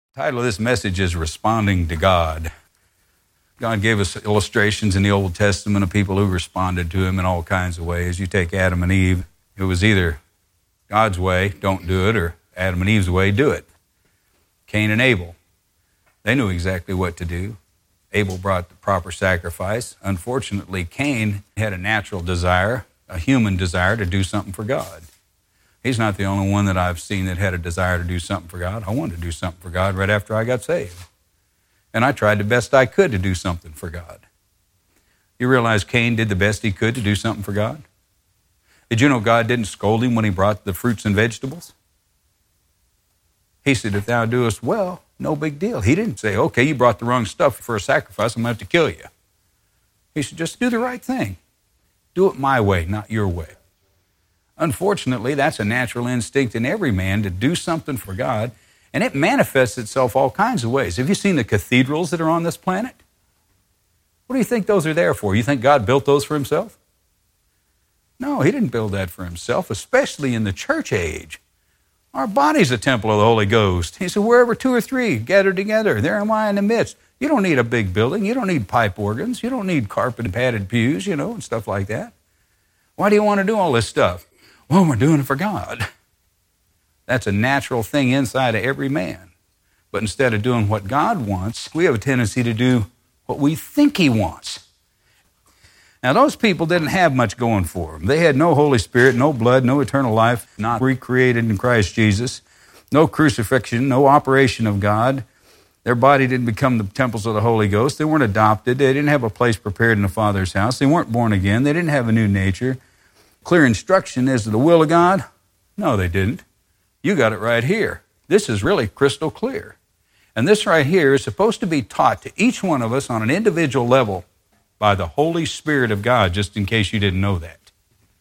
The title of this message is Responding to God. God gave us illustrations in the Old Testament of people who responded to Him in all kinds of ways. You take Adam and Eve, it was either God's way, don't do it, or Adam and Eve's way, do it. Cain and Abel, they knew exactly what to do. Abel brought the proper sacrifice. Unfortunately, Cain had a natural desire, a human desire to do something for God. He's not the only one that I've seen that had a desire to do something for God. I wanted to do something for God right after I got saved. And I tried the best I could to do something for God. You realize Cain did the best he could to do something for God? Did you know God didn't scold him when he brought the fruits and vegetables? He said, if thou doest well, no big deal. He didn't say, okay, you brought the wrong stuff for a sacrifice, I'm going to have to kill you. He said, just do the right thing. Do it my way, not your way. Unfortunately, that's a natural instinct in every man to do something for God, and it manifests itself all kinds of ways. Have you seen the cathedrals that are on this planet? What do you think those are there for? You think God built those for Himself? No, He didn't build that for Himself, especially in the church age. Our body's a temple of the Holy Ghost. He said, wherever two or three gather together, there am I in the midst. You don't need a big building. You don't need pipe organs. You don't need carpet and padded pews, and stuff like that. Why do you want to do all this stuff? Well, we're doing it for God. That's a natural thing inside of every man. But instead of doing what God wants, we have a tendency to do what we think He wants. Now, those people didn't have much going for them. They had no Holy Spirit, no blood, no eternal life, not recreated in Christ Jesus, no crucifixion, no operation of God. Their body didn't become the temples of the Holy Ghost. They weren't adopted. They didn't have a place prepared in the Father's house. They weren't born again. They didn't have a new nature. Clear instruction as to the will of God? No, they didn't. You got it right here. This is really crystal clear. And this right here is supposed to be taught to each one of us on an individual level by the Holy Spirit of God, just in case you didn't know that.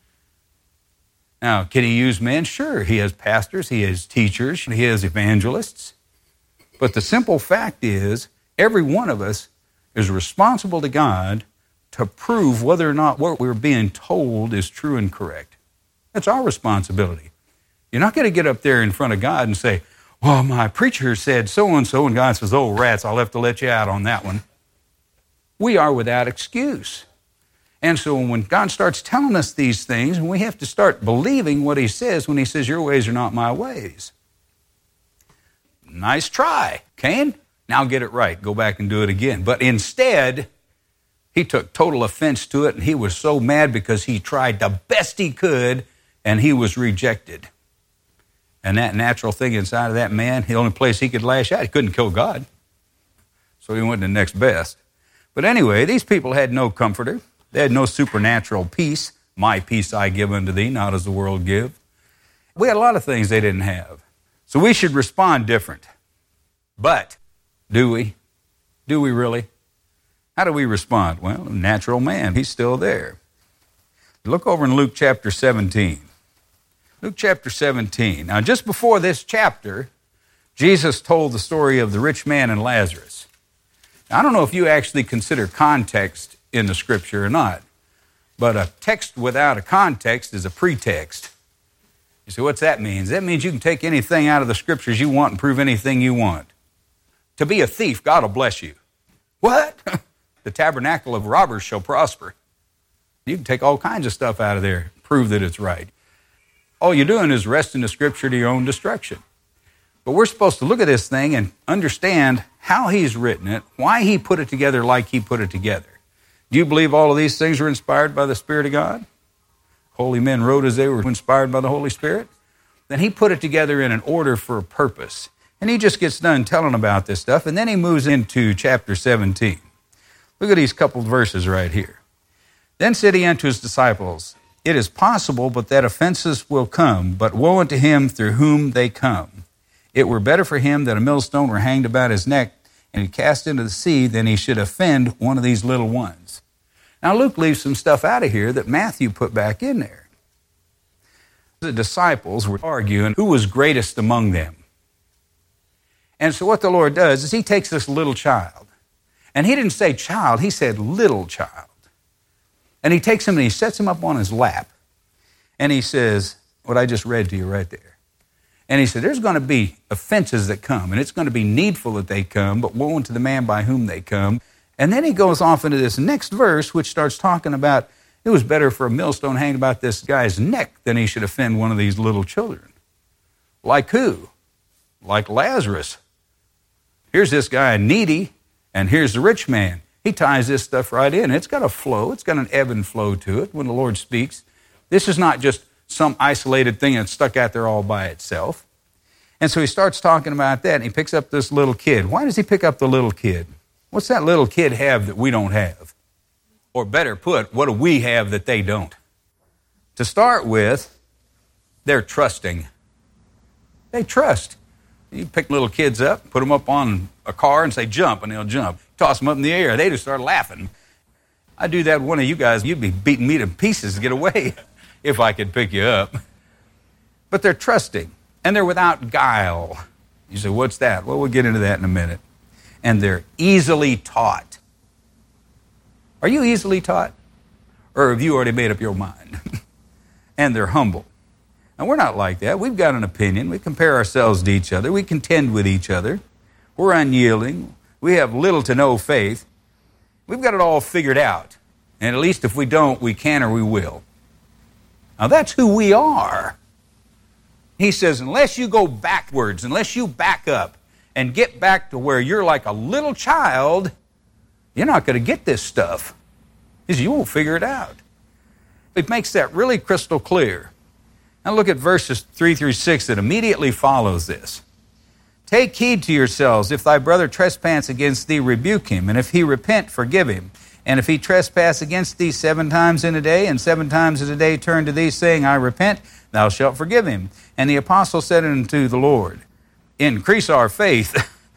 Now, can He use men? Sure. He has pastors, He has teachers, He has evangelists. But the simple fact is, every one of us is responsible to God to prove whether or not what we're being told is true and correct. That's our responsibility. You're not going to get up there in front of God and say, well, my preacher said so-and-so, and God says, oh, rats, I'll have to let you out on that one. We are without excuse. And so when God starts telling us these things, we have to start believing what He says when He says, your ways are not my ways. Nice try, Cain. Now get it right. Go back and do it again. But instead, he took total offense to it, and he was so mad because he tried the best he could, and he was rejected. And that natural thing inside of that man, the only place he could lash out, he couldn't kill God. So he went to the next best. But anyway, these people had no comforter. They had no supernatural peace. My peace I give unto thee, not as the world give. We had a lot of things they didn't have. So we should respond different. But do we? Do we really? How do we respond? Well, natural man, he's still there. Look over in Luke chapter 17. Luke chapter 17. Now, just before this chapter, Jesus told the story of the rich man and Lazarus. Now, I don't know if you actually consider context in the Scripture or not, but a text without a context is a pretext. You say, what's that mean? That means you can take anything out of the Scriptures you want and prove anything you want. To be a thief, God will bless you. What? The tabernacle of robbers shall prosper. You can take all kinds of stuff out of there, prove that it's right. All you're doing is wresting the Scripture to your own destruction. But we're supposed to look at this thing and understand how He's written it, why He put it together like He put it together. Do you believe all of these things were inspired by the Spirit of God? Holy men wrote as they were inspired by the Holy Spirit? Then He put it together in an order for a purpose. And He just gets done telling about this stuff, and then He moves into chapter 17. Look at these couple verses right here. Then said He unto His disciples, it is possible, but that offenses will come, but woe unto him through whom they come. It were better for him that a millstone were hanged about his neck and he cast into the sea than he should offend one of these little ones. Now Luke leaves some stuff out of here that Matthew put back in there. The disciples were arguing who was greatest among them. And so what the Lord does is He takes this little child. And He didn't say child, He said little child. And He takes him and He sets him up on His lap. And He says, what I just read to you right there. And he said, there's going to be offenses that come, and it's going to be needful that they come, but woe unto the man by whom they come. And then he goes off into this next verse, which starts talking about it was better for a millstone hanged about this guy's neck than he should offend one of these little children. Like who? Like Lazarus. Here's this guy needy, and here's the rich man. He ties this stuff right in. It's got a flow. It's got an ebb and flow to it when the Lord speaks. This is not just some isolated thing that's stuck out there all by itself. And so he starts talking about that, and he picks up this little kid. Why does he pick up the little kid? What's that little kid have that we don't have? Or better put, what do we have that they don't? To start with, they're trusting. They trust. You pick little kids up, put them up on a car and say, jump, and they'll jump. Toss them up in the air, they just start laughing. I do that with one of you guys, you'd be beating me to pieces to get away if I could pick you up. But they're trusting, and they're without guile. You say, what's that? Well, we'll get into that in a minute. And they're easily taught. Are you easily taught? Or have you already made up your mind? And they're humble. And we're not like that. We've got an opinion. We compare ourselves to each other. We contend with each other. We're unyielding. We have little to no faith. We've got it all figured out. And at least if we don't, we can or we will. Now that's who we are. He says, unless you go backwards, unless you back up and get back to where you're like a little child, you're not going to get this stuff. He says, you won't figure it out. It makes that really crystal clear. Now look at verses 3 through 6 that immediately follows this. Take heed to yourselves. If thy brother trespass against thee, rebuke him. And if he repent, forgive him. And if he trespass against thee 7 times in a day, and 7 times in a day turn to thee, saying, I repent, thou shalt forgive him. And the apostle said unto the Lord, increase our faith.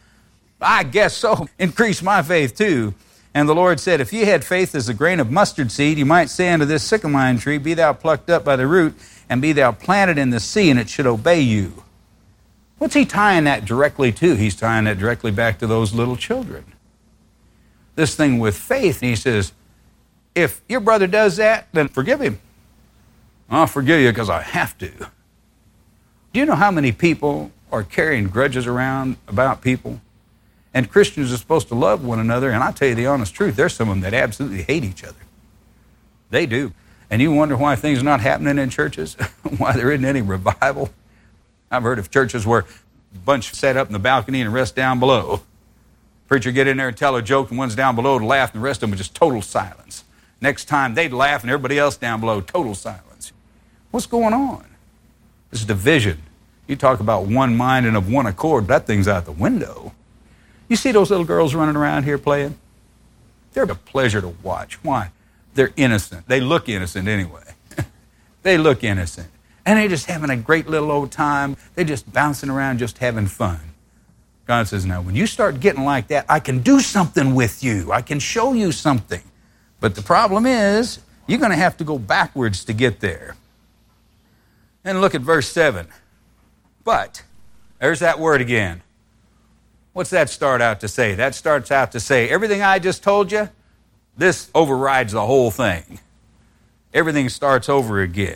I guess so. Increase my faith too. And the Lord said, if ye had faith as a grain of mustard seed, you might say unto this sycamore tree, be thou plucked up by the root, and be thou planted in the sea, and it should obey you. What's he tying that directly to? He's tying that directly back to those little children. This thing with faith, he says, if your brother does that, then forgive him. I'll forgive you because I have to. Do you know how many people are carrying grudges around about people? And Christians are supposed to love one another, and I'll tell you the honest truth, there's some of them that absolutely hate each other. They do. And you wonder why things are not happening in churches? Why there isn't any revival? I've heard of churches where a bunch sat up in the balcony and the rest down below. Preacher get in there and tell a joke, and one's down below to laugh, and the rest of them are just total silence. Next time they'd laugh, and everybody else down below, total silence. What's going on? This is division. You talk about one mind and of one accord, that thing's out the window. You see those little girls running around here playing? They're a pleasure to watch. Why? They're innocent. They look innocent anyway. They look innocent. And they're just having a great little old time. They're just bouncing around, just having fun. God says, now, when you start getting like that, I can do something with you. I can show you something. But the problem is, you're going to have to go backwards to get there. And look at verse 7. But, there's that word again. What's that start out to say? That starts out to say, everything I just told you, this overrides the whole thing. Everything starts over again.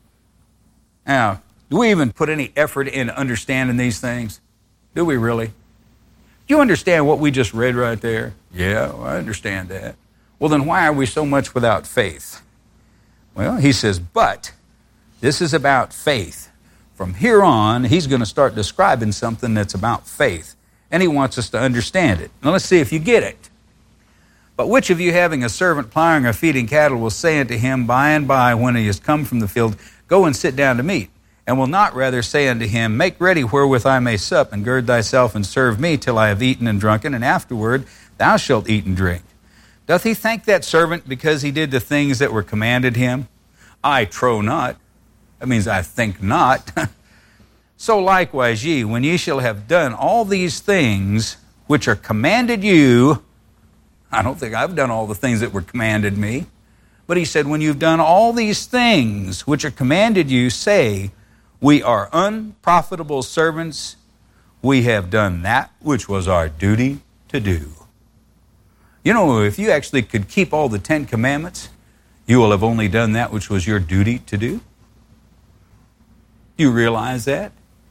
Now, do we even put any effort in understanding these things? Do we really? Do you understand what we just read right there? Yeah, well, I understand that. Well, then why are we so much without faith? Well, he says, but this is about faith. From here on, he's going to start describing something that's about faith. And he wants us to understand it. Now let's see if you get it. But which of you having a servant plowing or feeding cattle will say unto him by and by when he is come from the field, go and sit down to meat? And will not rather say unto him, make ready wherewith I may sup, and gird thyself and serve me till I have eaten and drunken, and afterward thou shalt eat and drink. Doth he thank that servant because he did the things that were commanded him? I trow not. That means I think not. So likewise ye, when ye shall have done all these things which are commanded you, I don't think I've done all the things that were commanded me, but he said, when you've done all these things which are commanded you, say, we are unprofitable servants. We have done that which was our duty to do. You know, if you actually could keep all the 10 commandments, you will have only done that which was your duty to do. Do you realize that?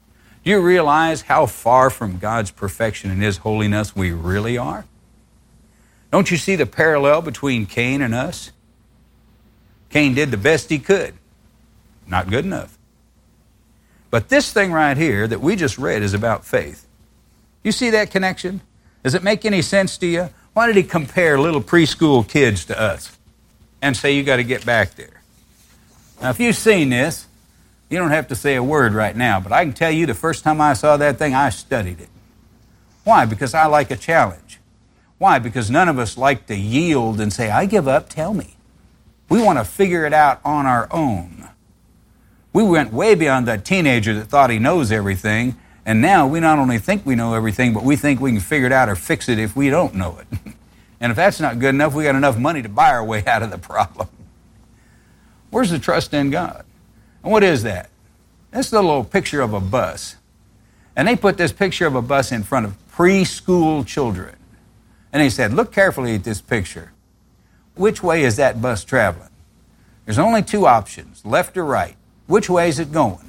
Do you realize how far from God's perfection and His holiness we really are? Don't you see the parallel between Cain and us? Cain did the best he could. Not good enough. But this thing right here that we just read is about faith. You see that connection? Does it make any sense to you? Why did he compare little preschool kids to us and say you got to get back there? Now, if you've seen this, you don't have to say a word right now, but I can tell you the first time I saw that thing, I studied it. Why? Because I like a challenge. Why? Because none of us like to yield and say, I give up, tell me. We want to figure it out on our own. We went way beyond that teenager that thought he knows everything, and now we not only think we know everything, but we think we can figure it out or fix it if we don't know it. And if that's not good enough, we got enough money to buy our way out of the problem. Where's the trust in God? And what is that? This is a little picture of a bus. And they put this picture of a bus in front of preschool children. And they said, look carefully at this picture. Which way is that bus traveling? There's only two options, left or right. Which way is it going?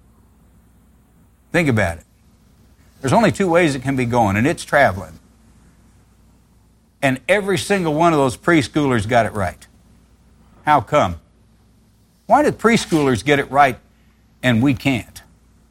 Think about it. There's only two ways it can be going, and it's traveling. And every single one of those preschoolers got it right. How come? Why did preschoolers get it right and we can't?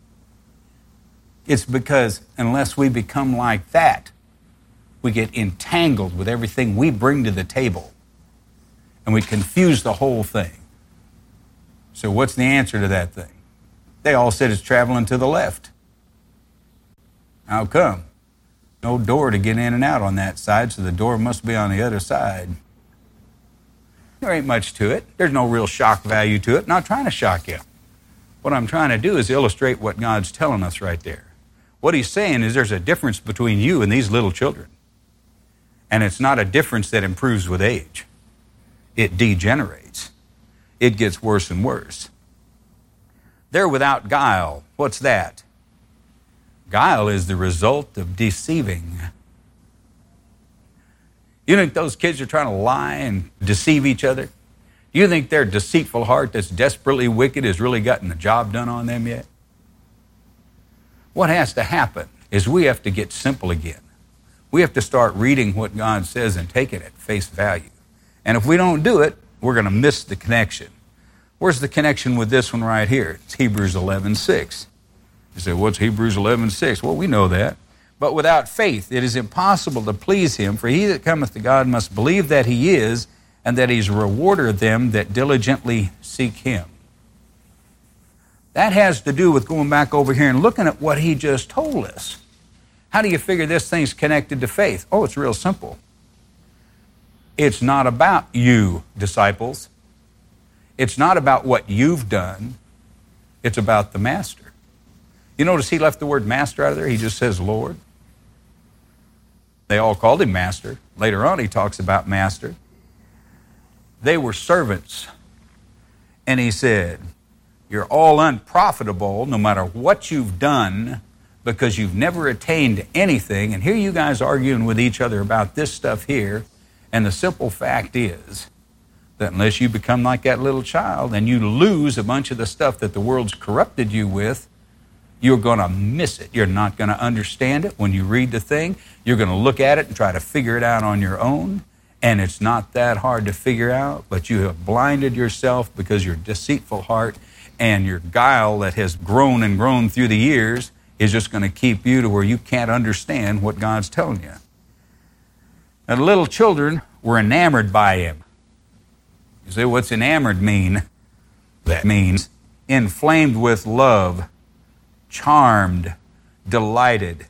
It's because unless we become like that, we get entangled with everything we bring to the table, and we confuse the whole thing. So what's the answer to that thing? They all said it's traveling to the left. How come? No door to get in and out on that side, so the door must be on the other side. There ain't much to it. There's no real shock value to it. I'm not trying to shock you. What I'm trying to do is illustrate what God's telling us right there. What He's saying is there's a difference between you and these little children. And it's not a difference that improves with age. It degenerates. It gets worse and worse. They're without guile. What's that? Guile is the result of deceiving. You think those kids are trying to lie and deceive each other? You think their deceitful heart that's desperately wicked has really gotten the job done on them yet? What has to happen is we have to get simple again. We have to start reading what God says and take it at face value. And if we don't do it, we're going to miss the connection. Where's the connection with this one right here? It's Hebrews 11:6. You say, what's Hebrews 11:6? Well, we know that. But without faith, it is impossible to please Him, for he that cometh to God must believe that He is, and that He's a rewarder of them that diligently seek Him. That has to do with going back over here and looking at what He just told us. How do you figure this thing's connected to faith? Oh, it's real simple. It's not about you, disciples. It's not about what you've done. It's about the Master. You notice He left the word Master out of there? He just says Lord. They all called Him Master. Later on, He talks about Master. They were servants. And He said, you're all unprofitable no matter what you've done, because you've never attained anything. And here you guys arguing with each other about this stuff here. And the simple fact is that unless you become like that little child and you lose a bunch of the stuff that the world's corrupted you with, you're going to miss it. You're not going to understand it. When you read the thing, you're going to look at it and try to figure it out on your own. And it's not that hard to figure out, but you have blinded yourself because your deceitful heart and your guile that has grown and grown through the years is just going to keep you to where you can't understand what God's telling you. Now, the little children were enamored by Him. You say, what's enamored mean? That means inflamed with love, charmed, delighted.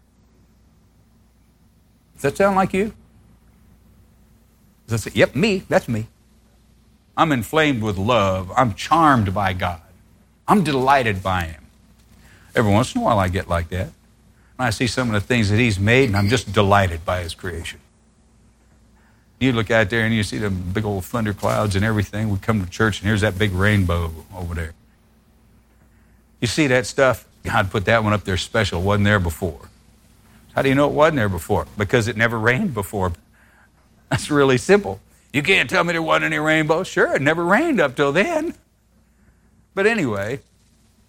Does that sound like you? Does that say, yep, me, that's me. I'm inflamed with love. I'm charmed by God. I'm delighted by Him. Every once in a while I get like that. I see some of the things that He's made, and I'm just delighted by His creation. You look out there and you see the big old thunder clouds and everything. We come to church and here's that big rainbow over there. You see that stuff? God put that one up there special. It wasn't there before. How do you know it wasn't there before? Because it never rained before. That's really simple. You can't tell me there wasn't any rainbow. Sure, it never rained up till then. But anyway,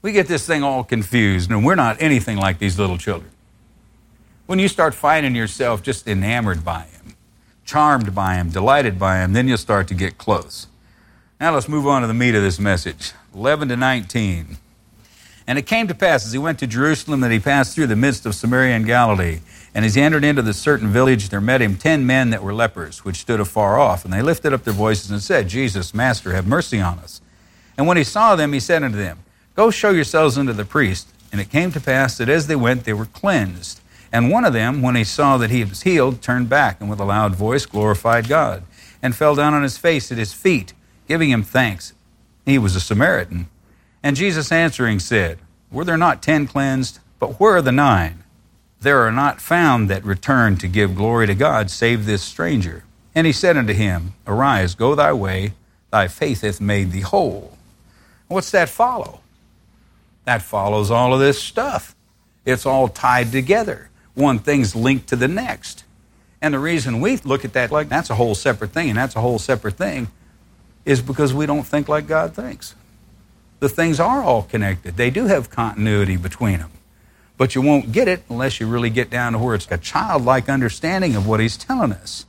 We get this thing all confused, and we're not anything like these little children. When you start finding yourself just enamored by him, charmed by him, delighted by him, then you'll start to get close. Now let's move on to the meat of this message, 11 to 19. And it came to pass, as he went to Jerusalem, that he passed through the midst of Samaria and Galilee. And as he entered into the certain village, there met him 10 men that were lepers, which stood afar off. And they lifted up their voices and said, Jesus, Master, have mercy on us. And when he saw them, he said unto them, Go show yourselves unto the priest. And it came to pass that as they went, they were cleansed. And one of them, when he saw that he was healed, turned back, and with a loud voice glorified God, and fell down on his face at his feet, giving him thanks. He was a Samaritan. And Jesus answering said, Were there not 10 cleansed? But where are the 9? There are not found that return to give glory to God, save this stranger. And he said unto him, Arise, go thy way, thy faith hath made thee whole. What's that follow? That follows all of this stuff. It's all tied together. One thing's linked to the next. And the reason we look at that like that's a whole separate thing and that's a whole separate thing is because we don't think like God thinks. The things are all connected. They do have continuity between them. But you won't get it unless you really get down to where it's a childlike understanding of what he's telling us.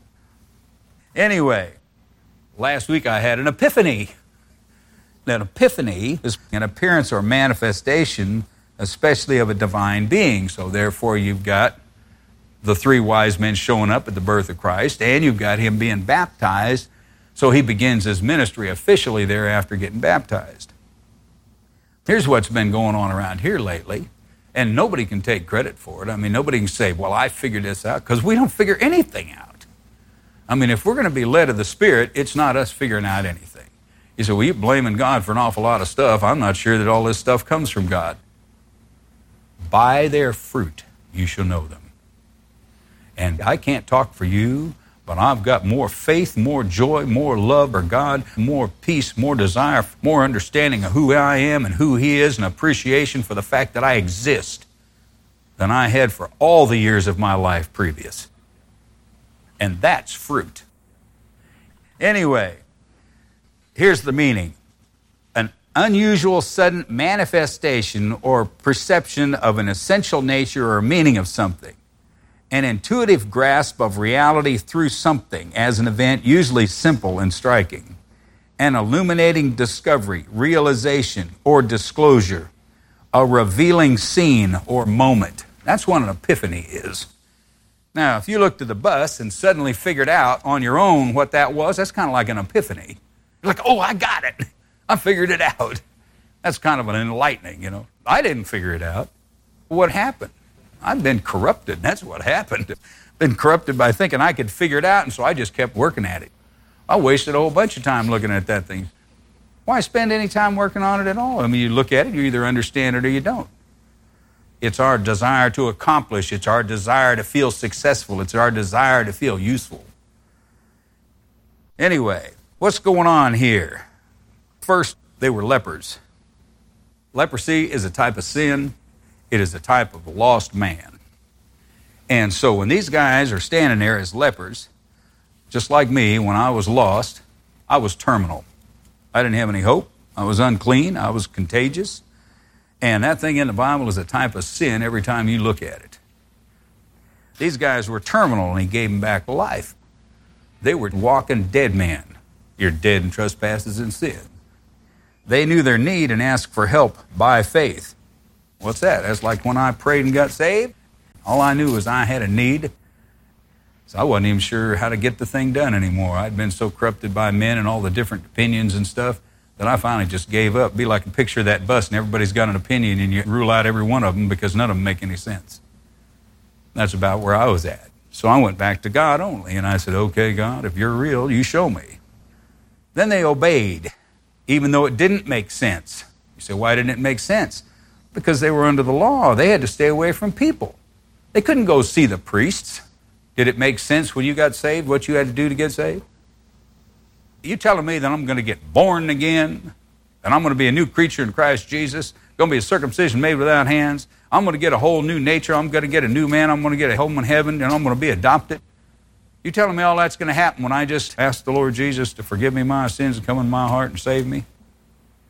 Anyway, last week I had an epiphany. An epiphany is an appearance or manifestation, especially of a divine being. So therefore you've got the 3 wise men showing up at the birth of Christ, and you've got him being baptized. So he begins his ministry officially there after getting baptized. Here's what's been going on around here lately, and nobody can take credit for it. I mean, nobody can say, well, I figured this out, because we don't figure anything out. I mean, if we're going to be led of the Spirit, it's not us figuring out anything. You say, well, you're blaming God for an awful lot of stuff. I'm not sure that all this stuff comes from God. By their fruit you shall know them. And I can't talk for you, but I've got more faith, more joy, more love for God, more peace, more desire, more understanding of who I am and who he is, and appreciation for the fact that I exist than I had for all the years of my life previous. And that's fruit. Anyway, here's the meaning. An unusual, sudden manifestation or perception of an essential nature or meaning of something. An intuitive grasp of reality through something as an event, usually simple and striking. An illuminating discovery, realization, or disclosure. A revealing scene or moment. That's what an epiphany is. Now, if you looked at the bus and suddenly figured out on your own what that was, that's kind of like an epiphany. You're like, oh, I got it. I figured it out. That's kind of an enlightening, you know. I didn't figure it out. What happened? I've been corrupted. That's what happened. Been corrupted by thinking I could figure it out, and so I just kept working at it. I wasted a whole bunch of time looking at that thing. Why spend any time working on it at all? I mean, you look at it, you either understand it or you don't. It's our desire to accomplish. It's our desire to feel successful. It's our desire to feel useful. Anyway, what's going on here? First, they were lepers. Leprosy is a type of sin. It is a type of a lost man. And so when these guys are standing there as lepers, just like me, when I was lost, I was terminal. I didn't have any hope. I was unclean. I was contagious. And that thing in the Bible is a type of sin every time you look at it. These guys were terminal, and he gave them back life. They were walking dead men. You're dead in trespasses and sin. They knew their need and asked for help by faith. What's that? That's like when I prayed and got saved. All I knew was I had a need. So I wasn't even sure how to get the thing done anymore. I'd been so corrupted by men and all the different opinions and stuff that I finally just gave up. Be like a picture of that bus, and everybody's got an opinion, and you rule out every one of them because none of them make any sense. That's about where I was at. So I went back to God only, and I said, okay, God, if you're real, you show me. Then they obeyed, even though it didn't make sense. You say, why didn't it make sense? Because they were under the law. They had to stay away from people. They couldn't go see the priests. Did it make sense when you got saved, what you had to do to get saved? You telling me that I'm going to get born again, and I'm going to be a new creature in Christ Jesus, going to be a circumcision made without hands, I'm going to get a whole new nature, I'm going to get a new man, I'm going to get a home in heaven, and I'm going to be adopted? You telling me all that's going to happen when I just ask the Lord Jesus to forgive me my sins and come in my heart and save me?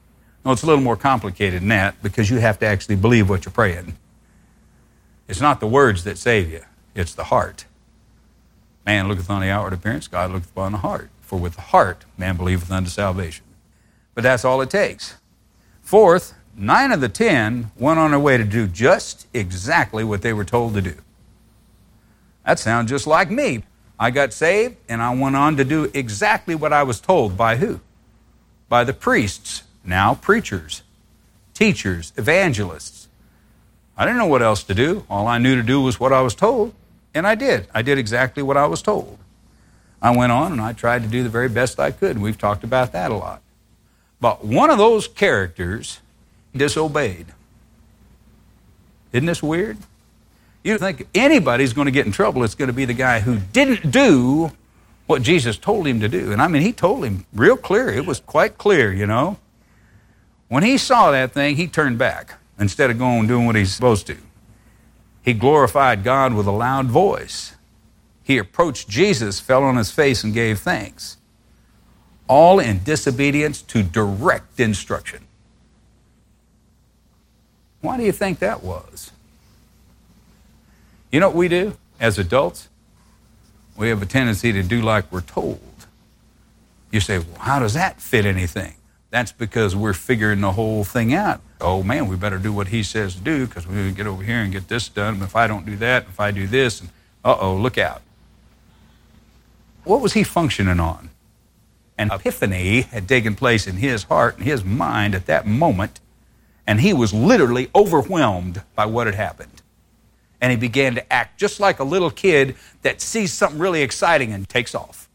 No, it's a little more complicated than that because you have to actually believe what you're praying. It's not the words that save you. It's the heart. Man looketh on the outward appearance, God looketh upon the heart. For with the heart man believeth unto salvation. But that's all it takes. Fourth, 9 of the 10 went on their way to do just exactly what they were told to do. That sounds just like me. I got saved and I went on to do exactly what I was told. By who? By the priests, now preachers, teachers, evangelists. I didn't know what else to do. All I knew to do was what I was told, and I did. I did exactly what I was told. I went on and I tried to do the very best I could, and we've talked about that a lot. But one of those characters disobeyed. Isn't this weird? You think anybody's going to get in trouble, it's going to be the guy who didn't do what Jesus told him to do. And I mean, he told him real clear. It was quite clear, you know. When he saw that thing, he turned back instead of going and doing what he's supposed to. He glorified God with a loud voice. He approached Jesus, fell on his face, and gave thanks. All in disobedience to direct instruction. Why do you think that was? You know what we do as adults? We have a tendency to do like we're told. You say, well, how does that fit anything? That's because we're figuring the whole thing out. Oh man, we better do what he says to do because we get over here and get this done. If I don't do that, if I do this, and look out. What was he functioning on? An epiphany had taken place in his heart and his mind at that moment, and he was literally overwhelmed by what had happened. And he began to act just like a little kid that sees something really exciting and takes off.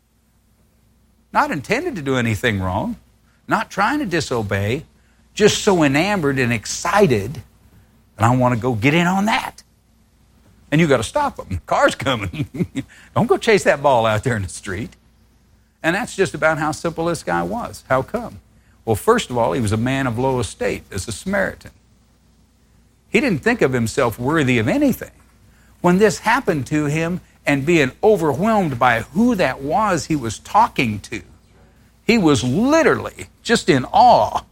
Not intended to do anything wrong, not trying to disobey, just so enamored and excited, and I want to go get in on that. And you got to stop him. Car's coming. Don't go chase that ball out there in the street. And that's just about how simple this guy was. How come? Well, first of all, he was a man of low estate as a Samaritan. He didn't think of himself worthy of anything. When this happened to him and being overwhelmed by who that was he was talking to, he was literally just in awe.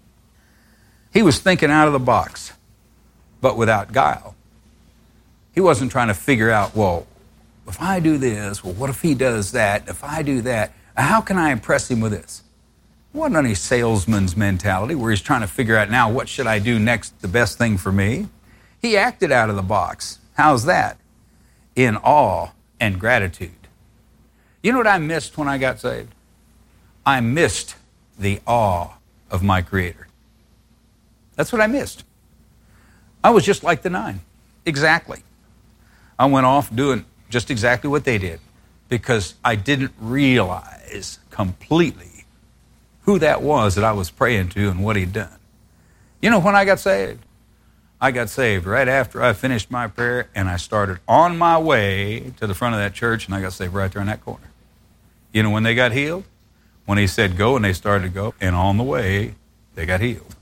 He was thinking out of the box, but without guile. He wasn't trying to figure out, well, if I do this, well, what if he does that? If I do that, how can I impress him with this? It wasn't any salesman's mentality where he's trying to figure out now what should I do next, the best thing for me. He acted out of the box. How's that? In awe and gratitude. You know what I missed when I got saved? I missed the awe of my Creator. That's what I missed. I was just like the 9. Exactly. I went off doing just exactly what they did because I didn't realize completely who that was that I was praying to and what he'd done. You know when I got saved? I got saved right after I finished my prayer, and I started on my way to the front of that church, and I got saved right there in that corner. You know when they got healed? When he said go, and they started to go, and on the way, they got healed.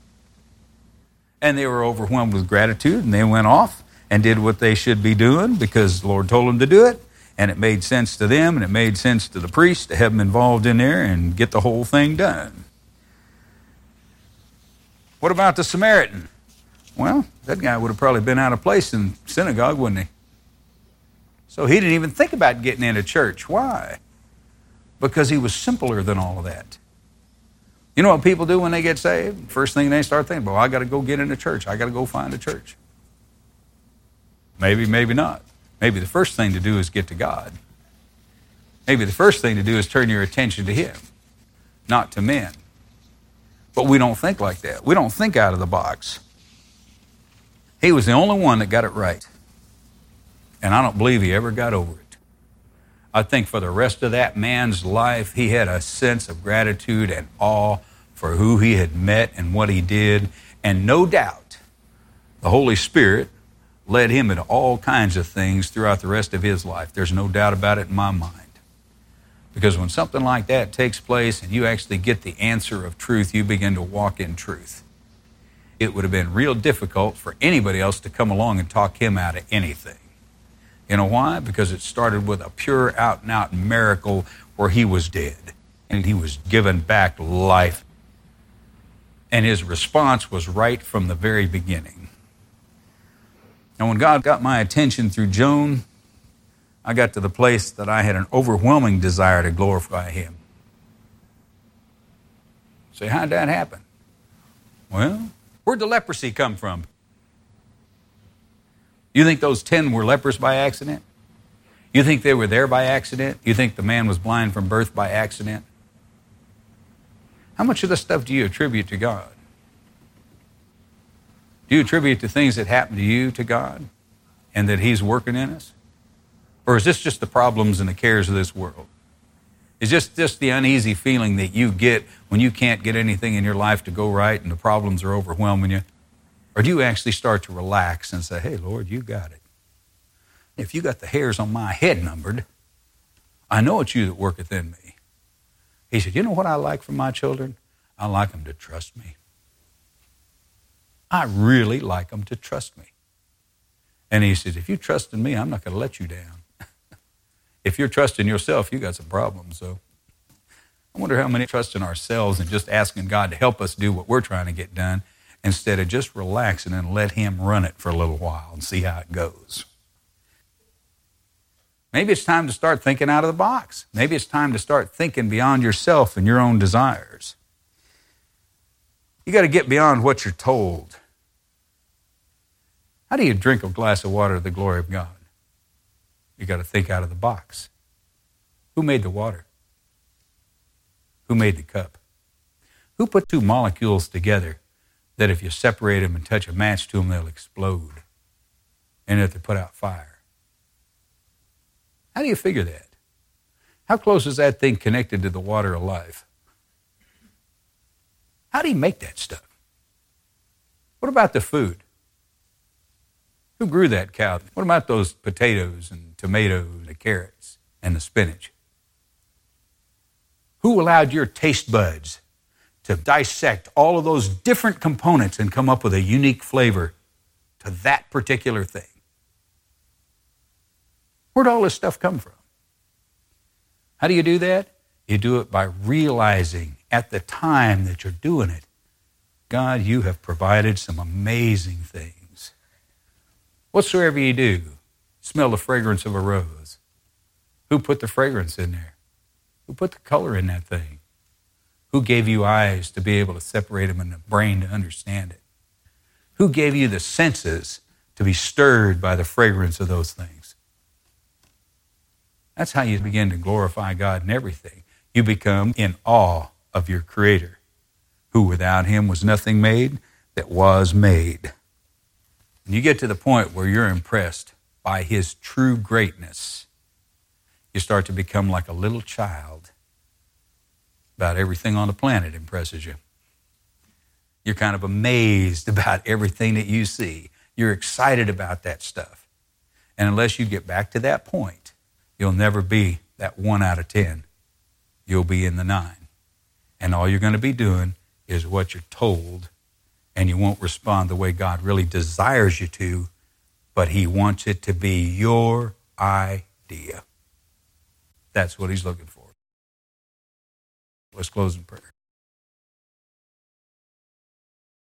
And they were overwhelmed with gratitude, and they went off and did what they should be doing because the Lord told them to do it, and it made sense to them, and it made sense to the priest to have them involved in there and get the whole thing done. What about the Samaritan? Well, that guy would have probably been out of place in synagogue, wouldn't he? So he didn't even think about getting into church. Why? Because he was simpler than all of that. You know what people do when they get saved? First thing they start thinking, well, I got to go get into church. I got to go find a church. Maybe, maybe not. Maybe the first thing to do is get to God. Maybe the first thing to do is turn your attention to Him, not to men. But we don't think like that. We don't think out of the box. He was the only one that got it right. And I don't believe he ever got over it. I think for the rest of that man's life, he had a sense of gratitude and awe for who he had met and what he did. And no doubt, the Holy Spirit led him into all kinds of things throughout the rest of his life. There's no doubt about it in my mind. Because when something like that takes place and you actually get the answer of truth, you begin to walk in truth. It would have been real difficult for anybody else to come along and talk him out of anything. You know why? Because it started with a pure out-and-out miracle where he was dead and he was given back life. And his response was right from the very beginning. And when God got my attention through Joan, I got to the place that I had an overwhelming desire to glorify him. Say, how'd that happen? Well, where'd the leprosy come from? You think those 10 were lepers by accident? You think they were there by accident? You think the man was blind from birth by accident? How much of this stuff do you attribute to God? Do you attribute the things that happen to you to God and that he's working in us? Or is this just the problems and the cares of this world? Is just the uneasy feeling that you get when you can't get anything in your life to go right and the problems are overwhelming you? Or do you actually start to relax and say, hey, Lord, you got it. If you got the hairs on my head numbered, I know it's you that worketh in me. He said, you know what I like from my children? I like them to trust me. I really like them to trust me. And he said, if you trust in me, I'm not going to let you down. If you're trusting yourself, you got some problems. So I wonder how many trust in ourselves and just asking God to help us do what we're trying to get done instead of just relaxing and let him run it for a little while and see how it goes. Maybe it's time to start thinking out of the box. Maybe it's time to start thinking beyond yourself and your own desires. You got to get beyond what you're told. How do you drink a glass of water to the glory of God? You got to think out of the box. Who made the water? Who made the cup? Who put two molecules together that if you separate them and touch a match to them, they'll explode and that they put out fire? How do you figure that? How close is that thing connected to the water of life? How do you make that stuff? What about the food? Who grew that cow? What about those potatoes and tomatoes, the carrots and the spinach? Who allowed your taste buds to dissect all of those different components and come up with a unique flavor to that particular thing? Where'd all this stuff come from? How do you do that? You do it by realizing at the time that you're doing it, God, you have provided some amazing things. Whatsoever you do, smell the fragrance of a rose. Who put the fragrance in there? Who put the color in that thing? Who gave you eyes to be able to separate them and a brain to understand it? Who gave you the senses to be stirred by the fragrance of those things? That's how you begin to glorify God in everything. You become in awe of your Creator, who without him was nothing made that was made. And you get to the point where you're impressed by his true greatness. You start to become like a little child. About everything on the planet impresses you. You're kind of amazed about everything that you see. You're excited about that stuff. And unless you get back to that point, you'll never be that 1 out of 10. You'll be in the 9. And all you're going to be doing is what you're told, and you won't respond the way God really desires you to, but he wants it to be your idea. That's what he's looking for. Let's close in prayer.